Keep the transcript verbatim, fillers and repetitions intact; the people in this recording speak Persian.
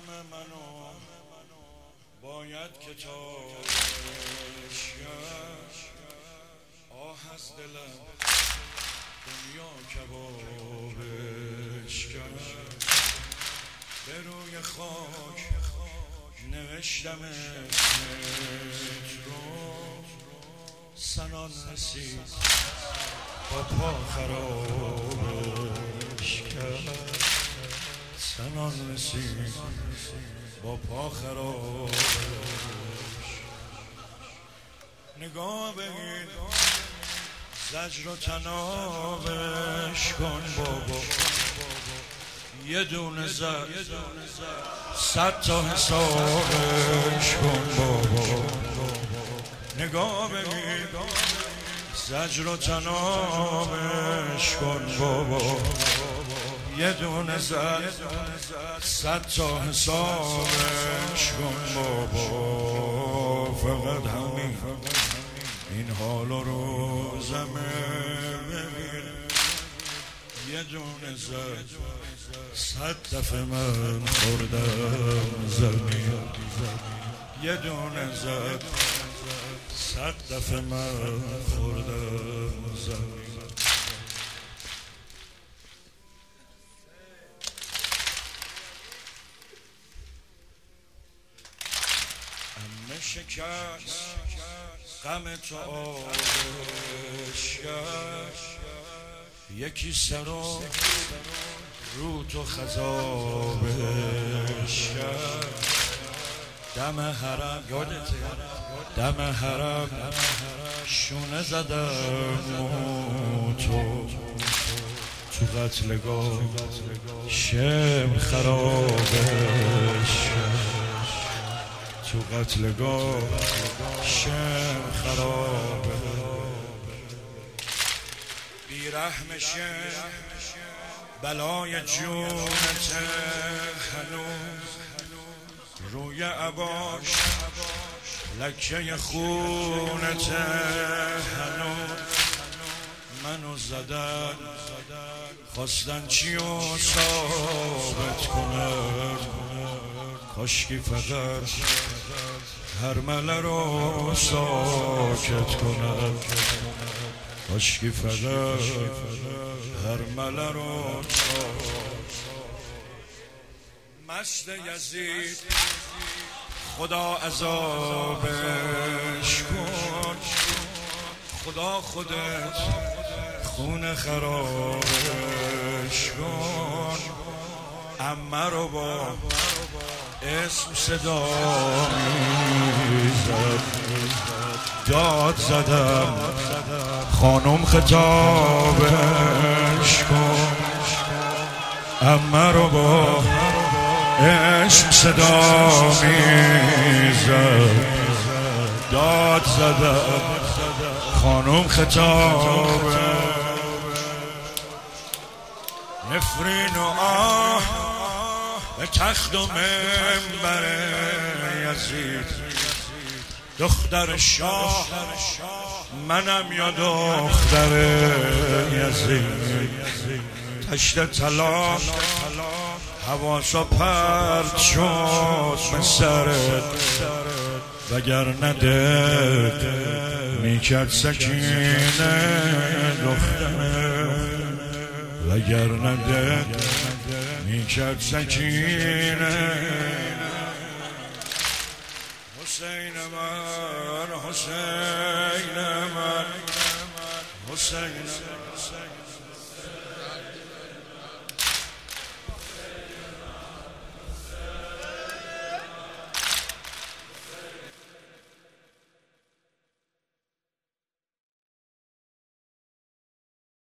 منو باید کتابش کرد، آه از دلم دنیا کبابش کرد. به روی خاک نوشتم اسمت رو، سنان رسید با پا خرابش کرد. سنان رسید با پا خرابش. نگاه بگید زجر و تنابش کن بابا، یه دونه زد صد تا حسابش کن بابا. نگاه بگید زجر و تنابش کن بابا، یه دونه زد صد تا حسابش کن بابا. فقط همین این حال و روزمه ببین، یه دونه زد صد دفعه من خوردم زمین. یه دونه زد صد دفعه من خوردم زمین. همه شکست غم تو آبش کرد، یکی سرا رو تو خضابش کرد. دم حرم یادته، دم حرم شونه زدم و تو تو قتلگاه شم خرابش کرد. تو قتلگاه شم خرابه. بیرحم شم بلای جونت هنوز، روی عباش لکه خونت هنوز. منو زدن خواستن چیو ثابت کنن، کاشکی فقط هر مله رو ساکت کنن. کاشکی فقط هر مله رو ساکت. مست یزید خدا عذابش کن، خدا خودت خون خرابش کن. عمه رو با اسم صدا میزد، داد زدم خانم خطابش کن. عمه رو با اسم صدا میزد، داد زدم خانم خطابش. نفرین و آه به تخت و منبر یزید، دختر شاه منم یا دختر یزید. تشت طلا حواسا پرد شد به سرت، وگر ندد میکرد سکینه دختره. وگر ندد میکرد سکینه. حسین من حسین من حسین من